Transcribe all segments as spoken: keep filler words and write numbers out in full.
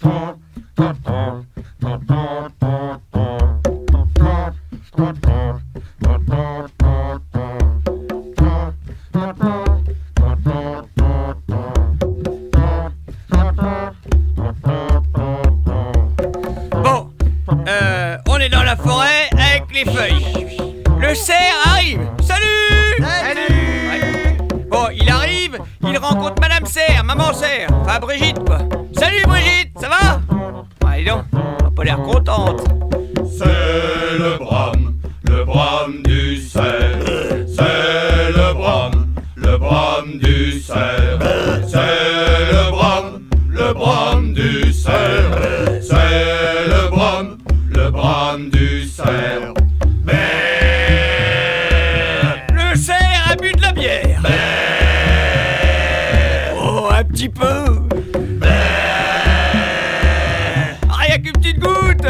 Bon, euh, on est dans la forêt avec les feuilles. Le cerf arrive. Salut. Salut. Ouais. Bon, il arrive, il rencontre Madame Cerf, Maman Cerf, enfin Brigitte quoi. Salut Brigitte, ça va? Ah, dis donc, elle a pas l'air contente. C'est le brame, le brame du cerf. C'est le brame, le brame du cerf. C'est le brame, le brame du cerf. C'est le brame, le brame du cerf. Le cerf a bu de la bière. Oh, un petit peu. Rien qu'une petite goutte.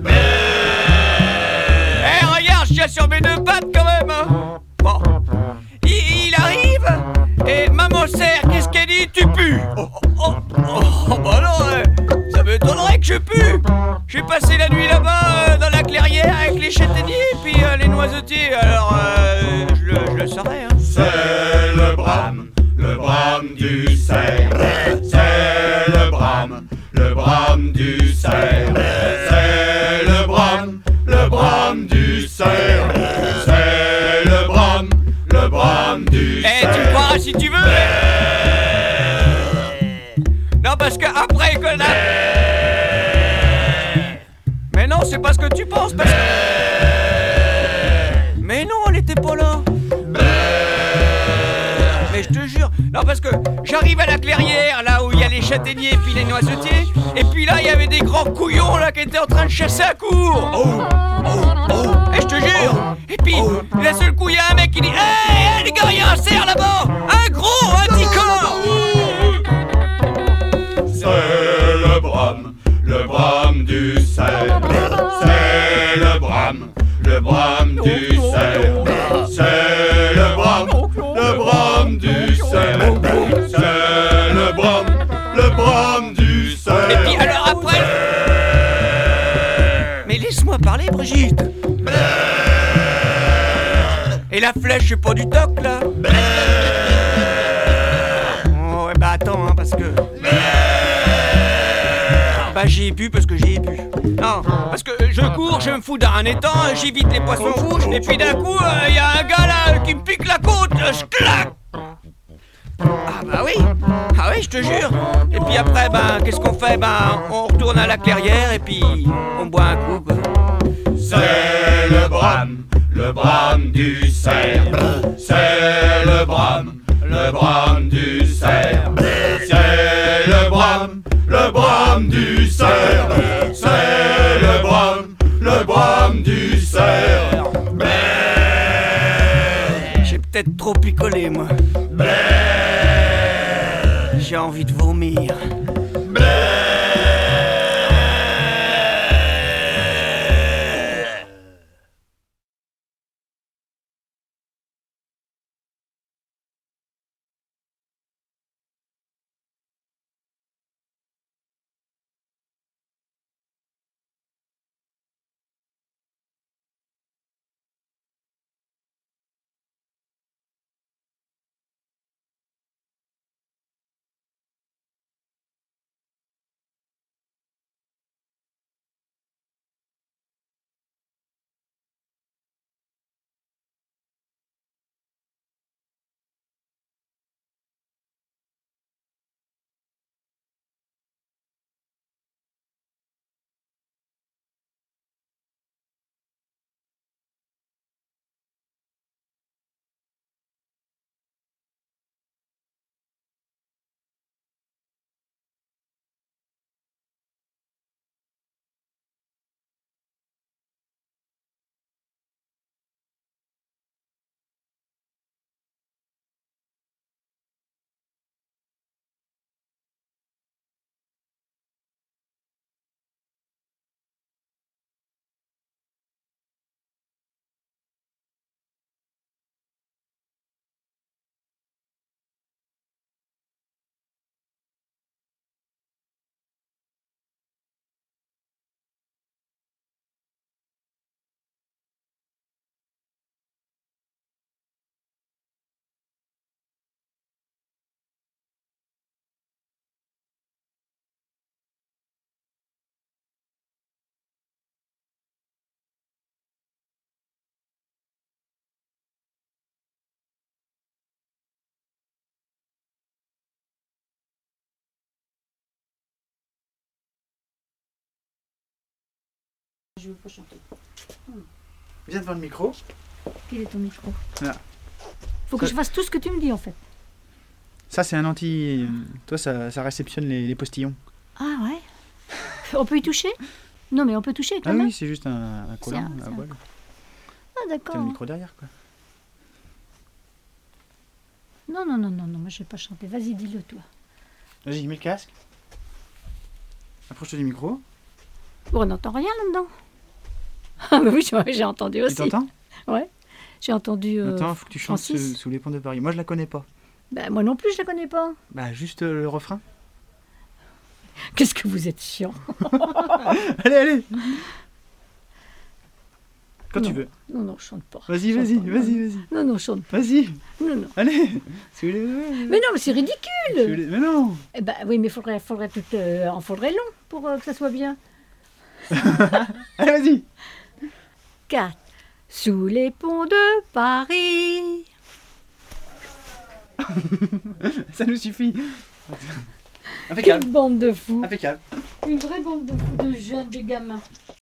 Eh, regarde, je tiens sur mes deux pattes quand même. Hein. Bon, il, il arrive et Maman Cerf, qu'est-ce qu'elle dit? Tu pues. Oh, oh, oh, oh, bah non, hein. Ça m'étonnerait que je pue. J'ai passé la nuit là-bas euh, dans la clairière avec les châtaigniers et puis euh, les noisetiers. Alors, euh, je, le, je le saurais. Hein. C'est le brame, le brame du cerf. C'est le brame, le brame du cerf. C'est le brame, le brame du cerf. C'est le brame, le brame du cerf. Eh, tu me croiras si tu veux. Non, parce que après, connard. Mais non, c'est pas ce que tu penses, parce que. Mais non, elle était pas là. Mais je te jure, non, parce que j'arrive à la clairière, là où il y a les châtaigniers et puis les noisetiers, et puis là, il y avait des grands couillons là qui étaient en train de chasser à court. Oh, oh, oh. Et je te jure. Et puis, d'un seul coup, il y a un mec qui dit: Hey, hey les gars, il y a un cerf là-bas. Un gros, un petit corps. C'est le brame, le brame du cerf. C'est le brame, le brame du cerf. C'est le brame, le brame du cerf. C'est le brame, le brame du cerf. Et puis alors après. Mais laisse-moi parler, Brigitte. Et la flèche, c'est pas du toc là. Oh ouais, bah attends, hein, parce que. Bah j'y ai bu parce que j'y ai bu. Non, parce que je cours, je me fous d'un étang, j'évite les poissons rouges, et puis d'un coup, il euh, y a un gars là qui me pique la côte, je claque. Ah bah oui, ah oui, je te jure. Et puis après, ben, qu'est-ce qu'on fait? Ben, on retourne à la clairière et puis on boit un coup, quoi. C'est le brame, le brame du cerf. C'est le brame, le brame du cerf. C'est le brame, le brame du cerf. C'est le brame, le brame du cerf. J'ai peut-être trop picolé, moi. J'ai envie de vomir. Je veux pas chanter. Viens devant le micro. Quel est ton micro? Là. Faut que Ça- je fasse tout ce que tu me dis en fait. Ça, c'est un anti... Toi, ça, ça réceptionne les, les postillons. Ah ouais. On peut y toucher? Non mais on peut toucher avec la Ah main? oui, c'est juste un, un collant, un- c'est un un voile. Ah T'as d'accord. le micro derrière, quoi. Non, non, non, non, non, moi je vais pas chanter. Vas-y, dis-le toi. Vas-y, mets le casque. Approche-toi du micro. Bon, on n'entend rien là-dedans. Ah bah oui, j'ai j'ai entendu Tu aussi. t'entends? Ouais. J'ai entendu. euh, Attends, faut que tu chantes Francis. sous, sous les ponts de Paris. Moi, je la connais pas. bah, moi non plus, je la connais pas. Bah, juste euh, le refrain. Qu'est-ce que vous êtes chiant. Allez, allez. Quand tu Non. veux. Non, non, je chante pas. Vas-y, Je vas-y, chante pas. vas-y, vas-y. Non, non, je chante pas. Vas-y. Non, non. Allez. Sous les... Mais non, mais c'est ridicule. sous les- Mais non. Eh ben oui, mais il faudrait, faudrait tout, euh, en faudrait long pour euh, que ça soit bien. Allez, vas-y. quatre. Sous les ponts de Paris. Ça nous suffit. Impeccable. Quelle bande de fous. Impeccable. Une vraie bande de fous, de jeunes, de gamins.